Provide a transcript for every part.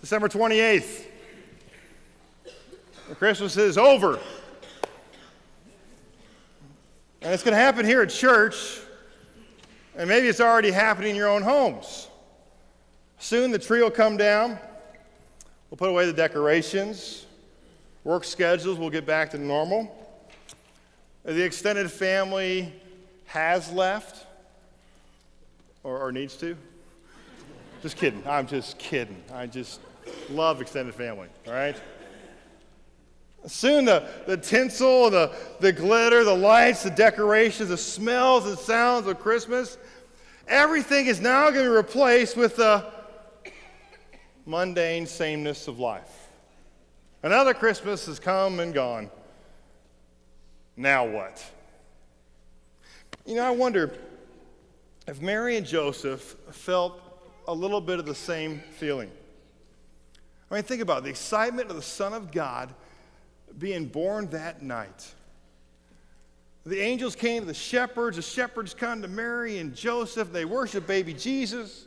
December 28th. Christmas is over. And it's going to happen here at church, and maybe it's already happening in your own homes. Soon the tree will come down. We'll put away the decorations. Work schedules will get back to normal. The extended family has left, or needs to. Just kidding. I'm just kidding. I just love extended family, all right? Soon the tinsel, the glitter, the lights, the decorations, the smells and sounds of Christmas, everything is now going to be replaced with the mundane sameness of life. Another Christmas has come and gone. Now what? You know, I wonder if Mary and Joseph felt a little bit of the same feeling. I mean, think about it, the excitement of the Son of God being born that night. The angels came to the shepherds come to Mary and Joseph, they worship baby Jesus.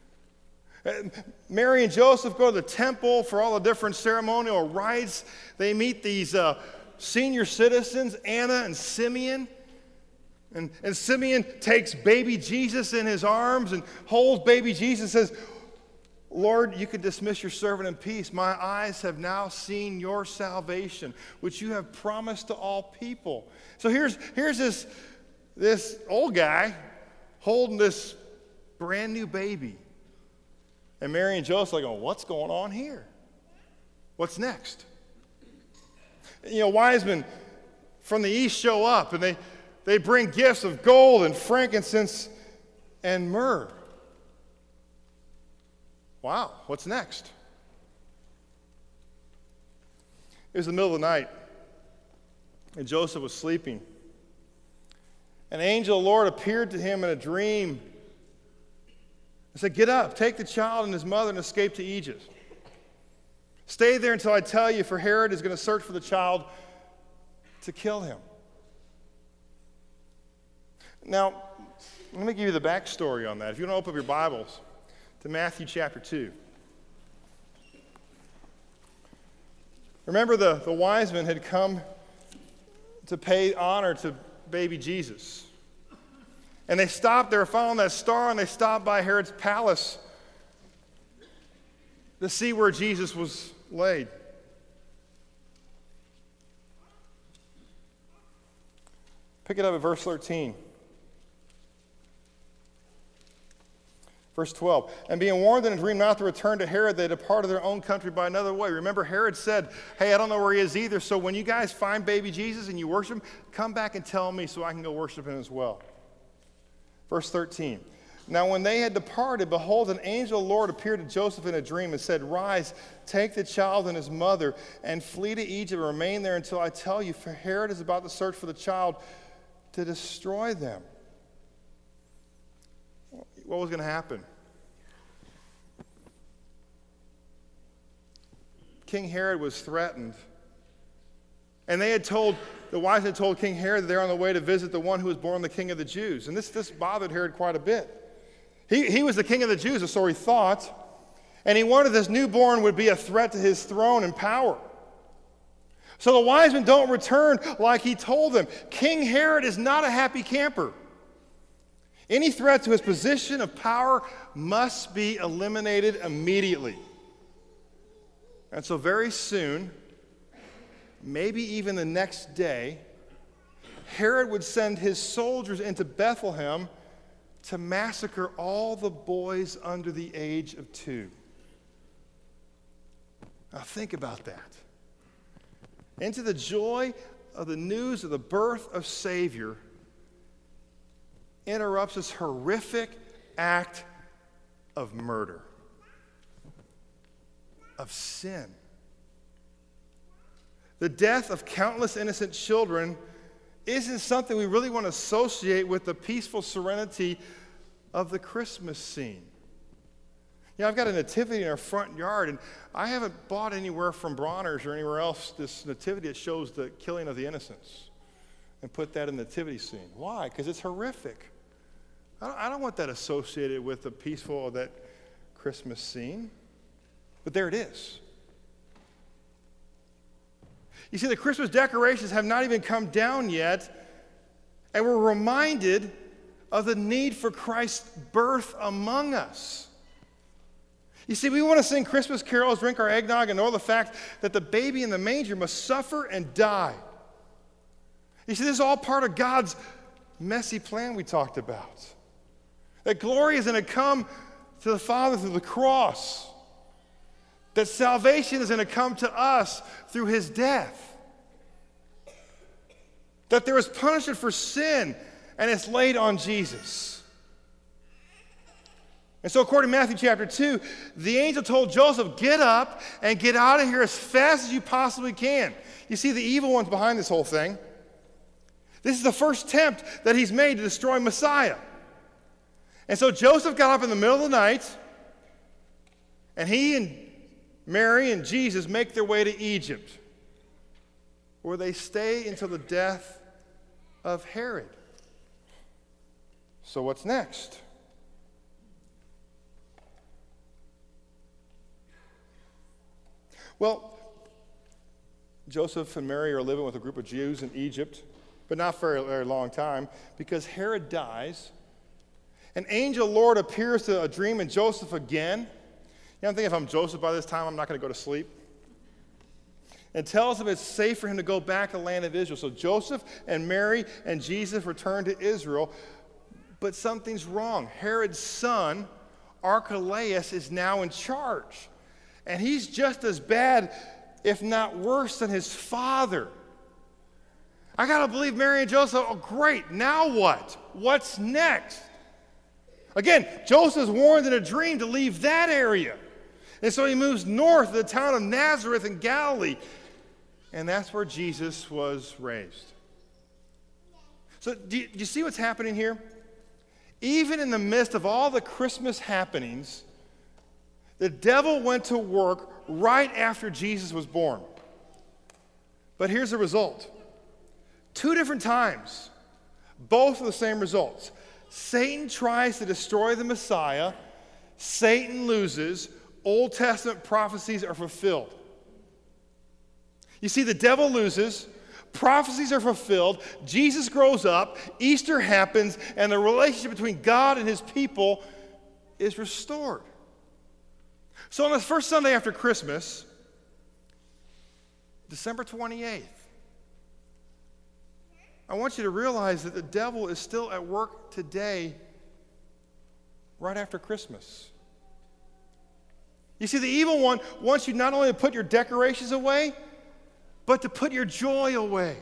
Mary and Joseph go to the temple for all the different ceremonial rites. They meet these senior citizens, Anna and Simeon. And Simeon takes baby Jesus in his arms and holds baby Jesus and says, Lord, you can dismiss your servant in peace. My eyes have now seen your salvation, which you have promised to all people. So here's this old guy holding this brand new baby. And Mary and Joseph are going, what's going on here? What's next? You know, wise men from the east show up, and they bring gifts of gold and frankincense and myrrh. Wow, what's next? It was the middle of the night, and Joseph was sleeping. An angel of the Lord appeared to him in a dream and said, get up, take the child and his mother and escape to Egypt. Stay there until I tell you, for Herod is going to search for the child to kill him. Now, let me give you the backstory on that. If you want to open up your Bibles to Matthew chapter 2. Remember, the wise men had come to pay honor to baby Jesus. And they stopped, they were following that star, and they stopped by Herod's palace to see where Jesus was laid. Pick it up at verse 13. Verse 12, and being warned in a dream not to return to Herod, they departed their own country by another way. Remember, Herod said, hey, I don't know where he is either, so when you guys find baby Jesus and you worship him, come back and tell me so I can go worship him as well. Verse 13, now when they had departed, behold, an angel of the Lord appeared to Joseph in a dream and said, rise, take the child and his mother, and flee to Egypt and remain there until I tell you, for Herod is about to search for the child to destroy them. What was going to happen? King Herod was threatened. And the wise had told King Herod that they're on the way to visit the one who was born the king of the Jews. And this bothered Herod quite a bit. He was the king of the Jews, or so he thought. And he wanted this newborn would be a threat to his throne and power. So the wise men don't return like he told them. King Herod is not a happy camper. Any threat to his position of power must be eliminated immediately. And so very soon, maybe even the next day, Herod would send his soldiers into Bethlehem to massacre all the boys under the age of 2. Now think about that. Into the joy of the news of the birth of Savior interrupts this horrific act of murder, of sin. The death of countless innocent children isn't something we really want to associate with the peaceful serenity of the Christmas scene. You know, I've got a nativity in our front yard, and I haven't bought anywhere from Bronner's or anywhere else this nativity that shows the killing of the innocents and put that in the nativity scene. Why? Because it's horrific. I don't want that associated with the peaceful of that Christmas scene. But there it is. You see, the Christmas decorations have not even come down yet, and we're reminded of the need for Christ's birth among us. You see, we want to sing Christmas carols, drink our eggnog, and know the fact that the baby in the manger must suffer and die. You see, this is all part of God's messy plan we talked about. That glory is going to come to the Father through the cross. That salvation is going to come to us through his death. That there is punishment for sin, and it's laid on Jesus. And so according to Matthew chapter 2, the angel told Joseph, get up and get out of here as fast as you possibly can. You see, the evil one's behind this whole thing. This is the first attempt that he's made to destroy Messiah. And so Joseph got up in the middle of the night, and he and Mary and Jesus make their way to Egypt, where they stay until the death of Herod. So what's next? Well, Joseph and Mary are living with a group of Jews in Egypt, but not for a very long time, because Herod dies. An angel Lord appears to a dream in Joseph again. You know, I'm thinking if I'm Joseph by this time, I'm not going to go to sleep. And tells him it's safe for him to go back to the land of Israel. So Joseph and Mary and Jesus return to Israel, but something's wrong. Herod's son, Archelaus, is now in charge. And he's just as bad, if not worse, than his father. I got to believe Mary and Joseph, oh, great, now what? What's next? Again, Joseph's warned in a dream to leave that area. And so he moves north to the town of Nazareth in Galilee. And that's where Jesus was raised. So do you see what's happening here? Even in the midst of all the Christmas happenings, the devil went to work right after Jesus was born. But here's the result. 2 different times, both of the same results. Satan tries to destroy the Messiah. Satan loses. Old Testament prophecies are fulfilled. You see, the devil loses. Prophecies are fulfilled. Jesus grows up. Easter happens. And the relationship between God and his people is restored. So on the first Sunday after Christmas, December 28th, I want you to realize that the devil is still at work today, right after Christmas. You see, the evil one wants you not only to put your decorations away, but to put your joy away.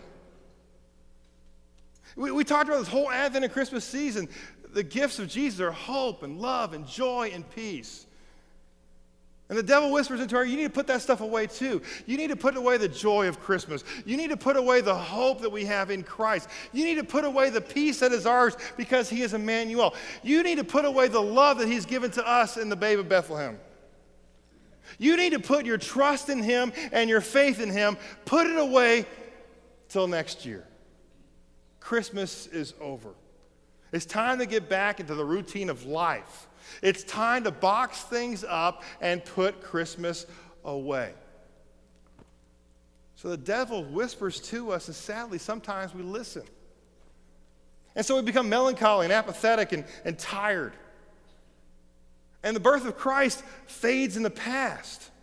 We talked about this whole Advent and Christmas season. The gifts of Jesus are hope and love and joy and peace. And the devil whispers into our ear, you need to put that stuff away too. You need to put away the joy of Christmas. You need to put away the hope that we have in Christ. You need to put away the peace that is ours because he is Emmanuel. You need to put away the love that he's given to us in the babe of Bethlehem. You need to put your trust in him and your faith in him. Put it away till next year. Christmas is over. It's time to get back into the routine of life. It's time to box things up and put Christmas away. So the devil whispers to us, and sadly, sometimes we listen. And so we become melancholy and apathetic and tired. And the birth of Christ fades in the past.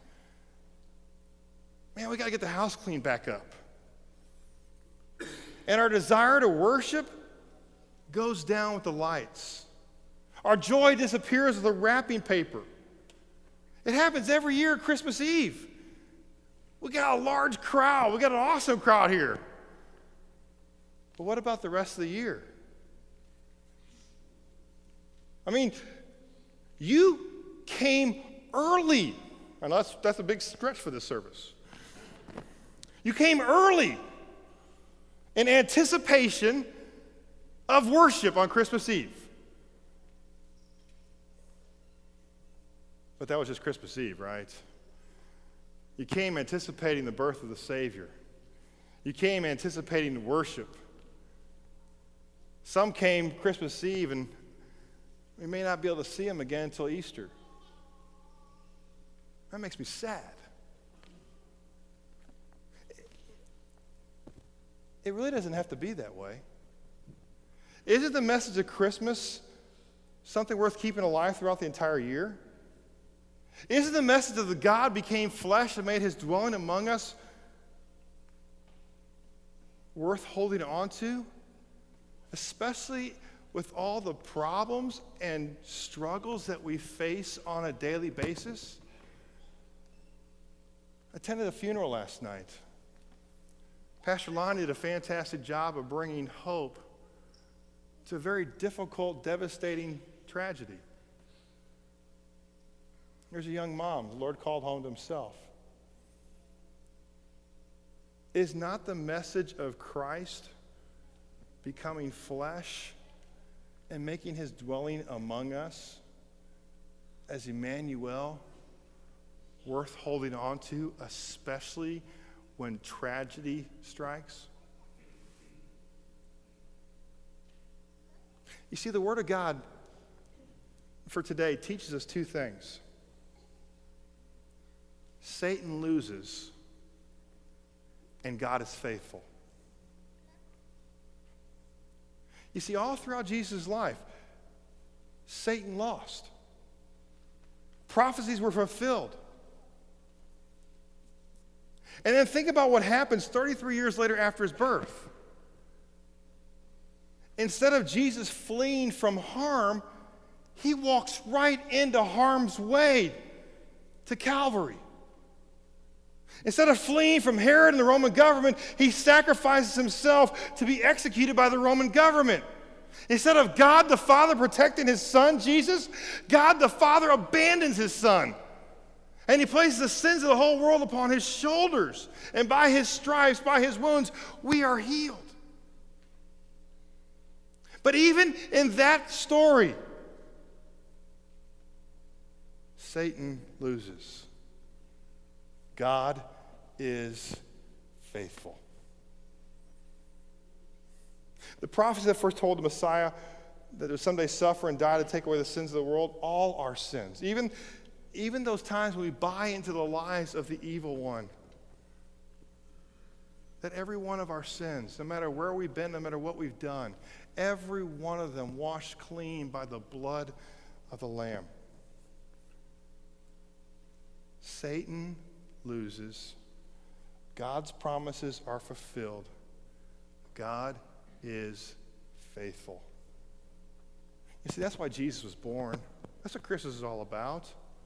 Man, we got to get the house cleaned back up. And our desire to worship goes down with the lights. Our joy disappears with the wrapping paper. It happens every year at Christmas Eve. We got a large crowd. We got an awesome crowd here. But what about the rest of the year? I mean, you came early. And that's a big stretch for this service. You came early in anticipation of worship on Christmas Eve. But that was just Christmas Eve, right? You came anticipating the birth of the Savior. You came anticipating worship. Some came Christmas Eve, and we may not be able to see him again until Easter. That makes me sad. It really doesn't have to be that way. Isn't the message of Christmas something worth keeping alive throughout the entire year? Isn't the message of the God became flesh and made his dwelling among us worth holding on to? Especially with all the problems and struggles that we face on a daily basis? I attended a funeral last night. Pastor Lonnie did a fantastic job of bringing hope to a very difficult, devastating tragedy. There's a young mom the Lord called home to himself. Is not the message of Christ becoming flesh and making his dwelling among us as Emmanuel worth holding on to, especially when tragedy strikes? You see, the Word of God for today teaches us two things. Satan loses, and God is faithful. You see, all throughout Jesus' life, Satan lost. Prophecies were fulfilled. And then think about what happens 33 years later after his birth. Instead of Jesus fleeing from harm, he walks right into harm's way to Calvary. Instead of fleeing from Herod and the Roman government, he sacrifices himself to be executed by the Roman government. Instead of God the Father protecting his Son, Jesus, God the Father abandons his Son. And he places the sins of the whole world upon his shoulders. And by his stripes, by his wounds, we are healed. But even in that story, Satan loses. God is faithful. The prophets that foretold the Messiah that would someday suffer and die to take away the sins of the world, all our sins. Even those times when we buy into the lies of the evil one, that every one of our sins, no matter where we've been, no matter what we've done, every one of them washed clean by the blood of the Lamb. Satan loses. God's promises are fulfilled. God is faithful. You see, that's why Jesus was born. That's what Christmas is all about.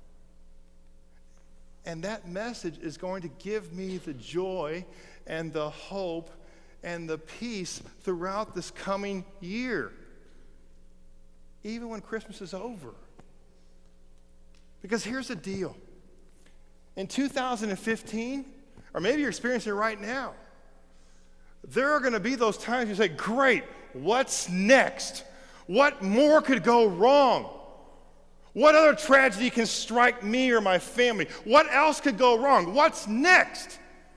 And that message is going to give me the joy and the hope and the peace throughout this coming year, even when Christmas is over. Because here's the deal. In 2015, or maybe you're experiencing it right now, there are going to be those times you say, great, what's next? What more could go wrong? What other tragedy can strike me or my family? What else could go wrong? What's next?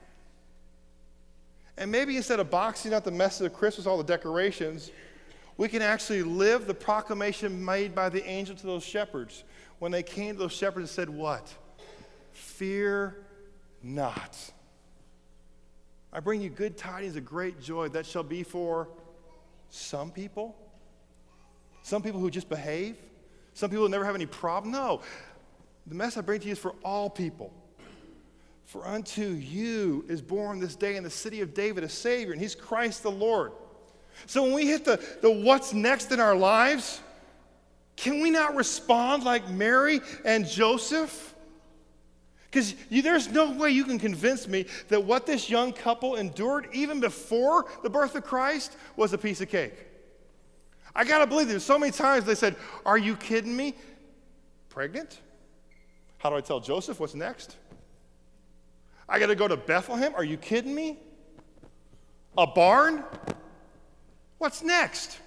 And maybe instead of boxing out the message of Christmas, all the decorations, we can actually live the proclamation made by the angel to those shepherds when they came to those shepherds and said, what? Fear not. I bring you good tidings of great joy that shall be for some people who just behave, some people who never have any problem. No, the message I bring to you is for all people. For unto you is born this day in the city of David a Savior, and he's Christ the Lord. So when we hit the what's next in our lives, can we not respond like Mary and Joseph? Because there's no way you can convince me that what this young couple endured even before the birth of Christ was a piece of cake. I got to believe there's so many times they said, are you kidding me? Pregnant? How do I tell Joseph what's next? I got to go to Bethlehem? Are you kidding me? A barn? What's next?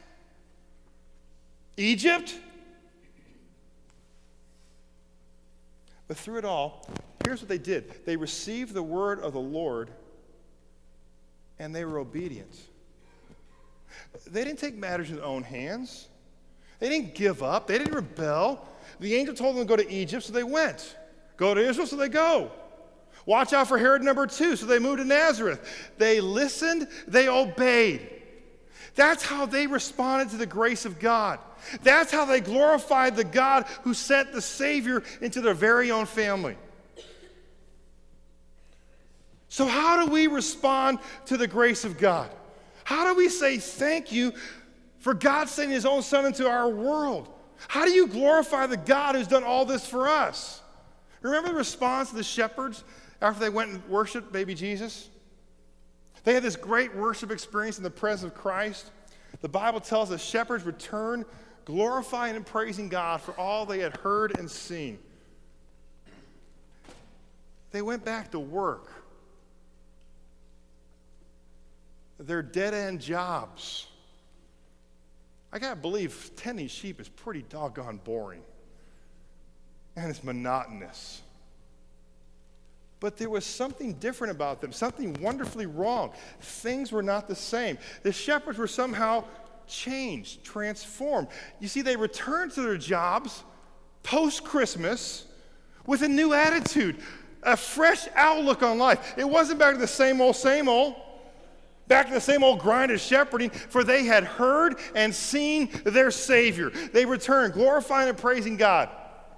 Egypt? But through it all, here's what they did. They received the word of the Lord, and they were obedient. They didn't take matters in their own hands. They didn't give up. They didn't rebel. The angel told them to go to Egypt, so they went. Go to Israel, so they go. Watch out for Herod number 2, so they moved to Nazareth. They listened, they obeyed. That's how they responded to the grace of God. That's how they glorified the God who sent the Savior into their very own family. So how do we respond to the grace of God? How do we say thank you for God sending his own Son into our world? How do you glorify the God who's done all this for us? Remember the response of the shepherds after they went and worshiped baby Jesus? They had this great worship experience in the presence of Christ. The Bible tells us shepherds returned, glorifying and praising God for all they had heard and seen. They went back to work. Their dead-end jobs. I gotta believe tending sheep is pretty doggone boring. And it's monotonous. But there was something different about them, something wonderfully wrong. Things were not the same. The shepherds were somehow changed, transformed. You see, they returned to their jobs post-Christmas with a new attitude, a fresh outlook on life. It wasn't back to the same old, back to the same old grind of shepherding, for they had heard and seen their Savior. They returned, glorifying and praising God.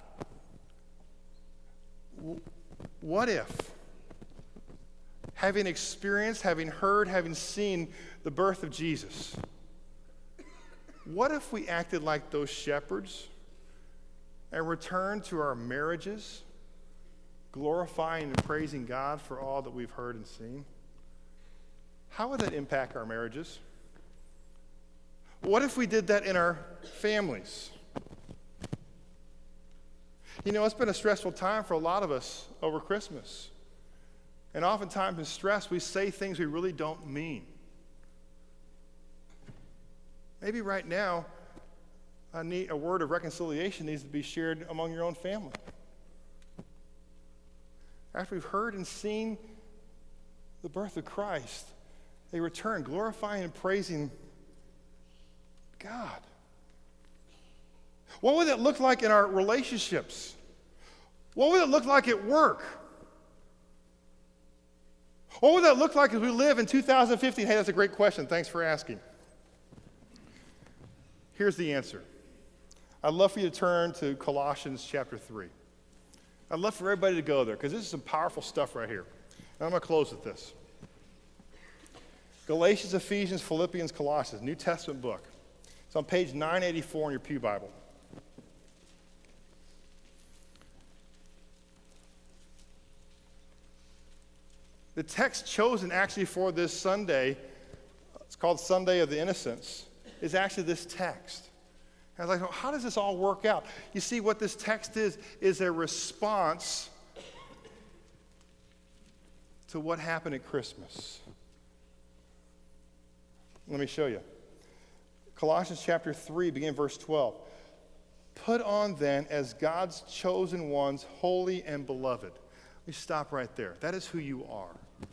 What if, having experienced, having heard, having seen the birth of Jesus, what if we acted like those shepherds and returned to our marriages, glorifying and praising God for all that we've heard and seen? How would that impact our marriages? What if we did that in our families? You know, it's been a stressful time for a lot of us over Christmas. And oftentimes in stress, we say things we really don't mean. Maybe right now, a word of reconciliation needs to be shared among your own family. After we've heard and seen the birth of Christ, they return glorifying and praising God. What would that look like in our relationships? What would it look like at work? What would that look like as we live in 2015? Hey, that's a great question. Thanks for asking. Here's the answer. I'd love for you to turn to Colossians chapter 3. I'd love for everybody to go there because this is some powerful stuff right here. And I'm going to close with this. Galatians, Ephesians, Philippians, Colossians, New Testament book. It's on page 984 in your Pew Bible. The text chosen actually for this Sunday, it's called Sunday of the Innocents, is actually this text. And I was like, well, how does this all work out? You see, what this text is a response to what happened at Christmas. Let me show you. Colossians chapter 3, beginning verse 12. Put on then as God's chosen ones, holy and beloved. Let me stop right there. That is who you are.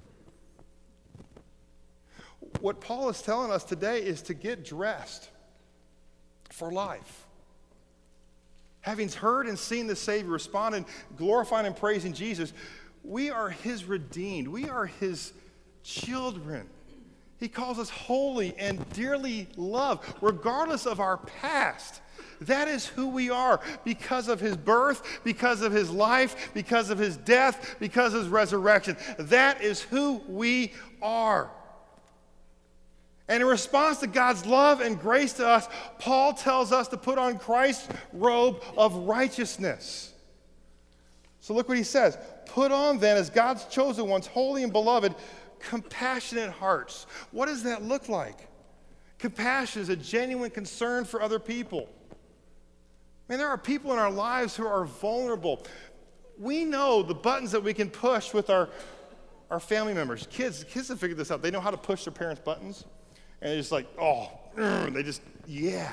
What Paul is telling us today is to get dressed for life. Having heard and seen the Savior responding, glorifying and praising Jesus, we are his redeemed. We are his children. He calls us holy and dearly loved, regardless of our past. That is who we are because of his birth, because of his life, because of his death, because of his resurrection. That is who we are. And in response to God's love and grace to us, Paul tells us to put on Christ's robe of righteousness. So look what he says. Put on then, as God's chosen ones, holy and beloved, compassionate hearts. What does that look like? Compassion is a genuine concern for other people. Man, there are people in our lives who are vulnerable. We know the buttons that we can push with our family members. Kids have figured this out. They know how to push their parents' buttons. And they're just like, they just, yeah.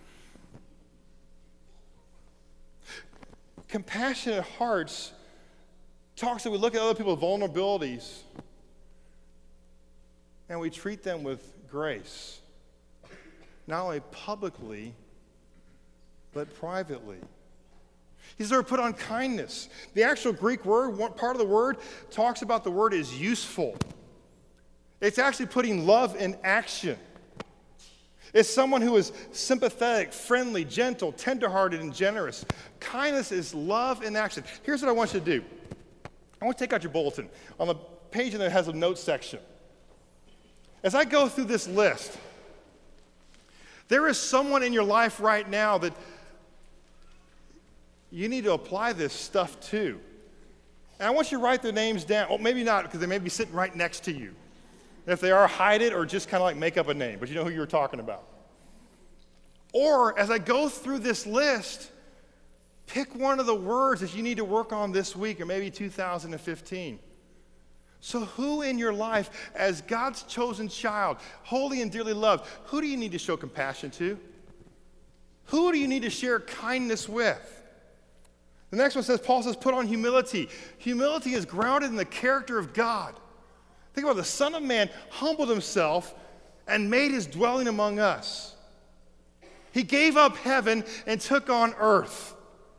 Compassionate hearts talks that we look at other people's vulnerabilities and we treat them with grace, not only publicly, but privately. He says, put on kindness. The actual Greek word, one part of the word, talks about the word is useful. It's actually putting love in action. It's someone who is sympathetic, friendly, gentle, tenderhearted, and generous. Kindness is love in action. Here's what I want you to do. I want you to take out your bulletin. On the page that has a notes section. As I go through this list, there is someone in your life right now that you need to apply this stuff to. And I want you to write their names down. Well, maybe not, because they may be sitting right next to you. And if they are, hide it or just kind of like make up a name, but you know who you're talking about. Or as I go through this list, pick one of the words that you need to work on this week or maybe 2015. So who in your life, as God's chosen child, holy and dearly loved, who do you need to show compassion to? Who do you need to share kindness with? The next one says, Paul says, put on humility. Humility is grounded in the character of God. Think about it. The Son of Man humbled himself and made his dwelling among us. He gave up heaven and took on earth.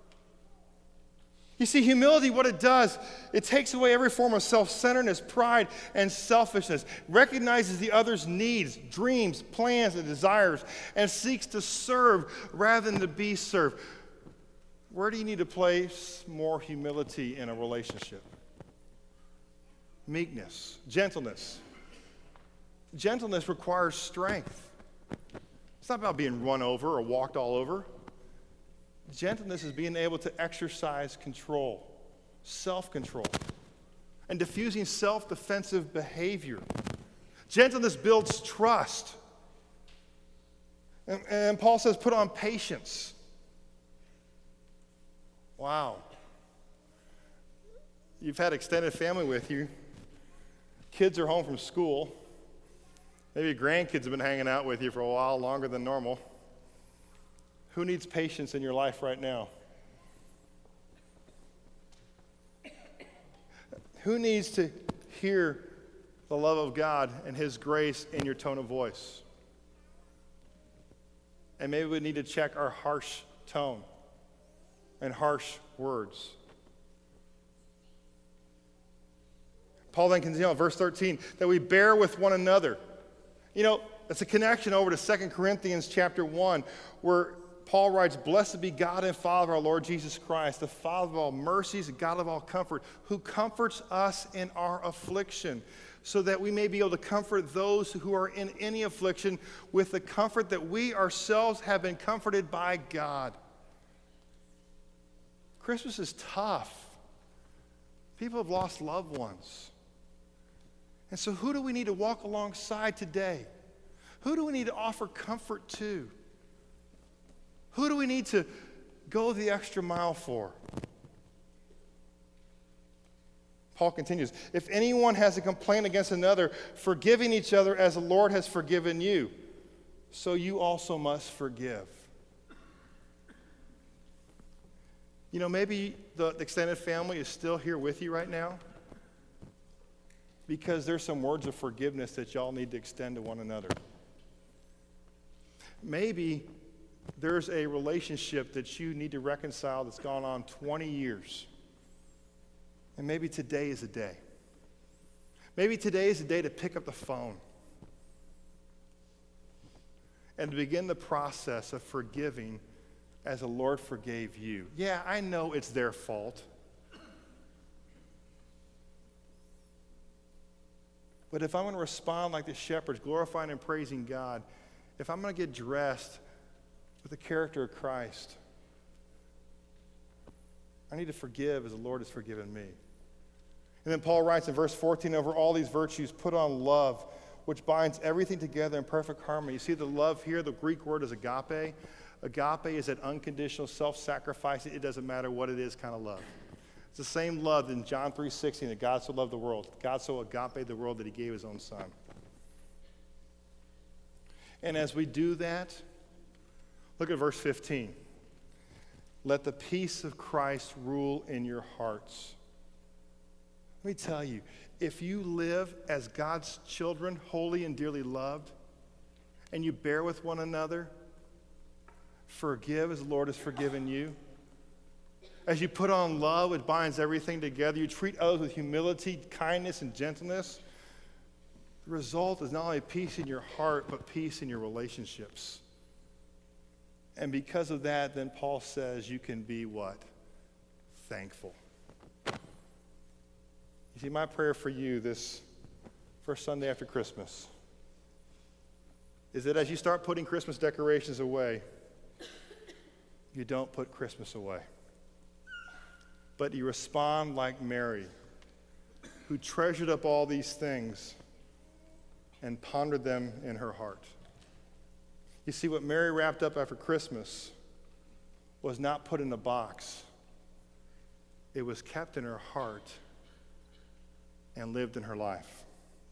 You see, humility, what it does, it takes away every form of self-centeredness, pride, and selfishness, recognizes the other's needs, dreams, plans, and desires, and seeks to serve rather than to be served. Where do you need to place more humility in a relationship? Meekness, gentleness. Gentleness requires strength. It's not about being run over or walked all over. Gentleness is being able to exercise control, self-control, and diffusing self-defensive behavior. Gentleness builds trust. And Paul says, put on patience. Wow. You've had extended family with you. Kids are home from school. Maybe grandkids have been hanging out with you for a while, longer than normal. Who needs patience in your life right now? Who needs to hear the love of God and His grace in your tone of voice? And maybe we need to check our harsh tone and harsh words. Paul then continues on, verse 13, that we bear with one another. You know, it's a connection over to 2 Corinthians chapter 1, where Paul writes, blessed be God and Father of our Lord Jesus Christ, the Father of all mercies and God of all comfort, who comforts us in our affliction, so that we may be able to comfort those who are in any affliction with the comfort that we ourselves have been comforted by God. Christmas is tough. People have lost loved ones. And so who do we need to walk alongside today? Who do we need to offer comfort to? Who do we need to go the extra mile for? Paul continues, if anyone has a complaint against another, forgiving each other as the Lord has forgiven you, so you also must forgive. You know, maybe the extended family is still here with you right now because there's some words of forgiveness that y'all need to extend to one another. Maybe there's a relationship that you need to reconcile that's gone on 20 years. And maybe today is a day. Maybe today is a day to pick up the phone and to begin the process of forgiving as the Lord forgave you. Yeah, I know it's their fault. But if I'm going to respond like the shepherds, glorifying and praising God, if I'm going to get dressed with the character of Christ, I need to forgive as the Lord has forgiven me. And then Paul writes in verse 14, over all these virtues, put on love, which binds everything together in perfect harmony. You see the love here, the Greek word is agape. Agape is that unconditional, self-sacrificing, it doesn't matter what it is kind of love. It's the same love in John 3:16 that God so loved the world. God so agape the world that He gave His own Son. And as we do that, look at verse 15. Let the peace of Christ rule in your hearts. Let me tell you, if you live as God's children, holy and dearly loved, and you bear with one another, forgive as the Lord has forgiven you, as you put on love, which binds everything together, you treat others with humility, kindness, and gentleness, the result is not only peace in your heart, but peace in your relationships. And because of that, then Paul says you can be what? Thankful. You see, my prayer for you this first Sunday after Christmas is that as you start putting Christmas decorations away, you don't put Christmas away, but you respond like Mary, who treasured up all these things and pondered them in her heart. You see, what Mary wrapped up after Christmas was not put in a box. It was kept in her heart and lived in her life.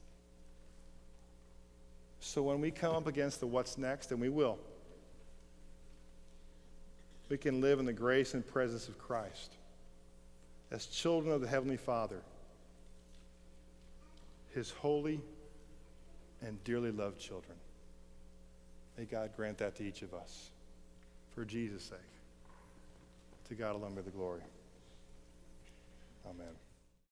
So when we come up against the what's next, and we will, we can live in the grace and presence of Christ as children of the Heavenly Father, His holy and dearly loved children. May God grant that to each of us, for Jesus' sake. To God alone be the glory. Amen.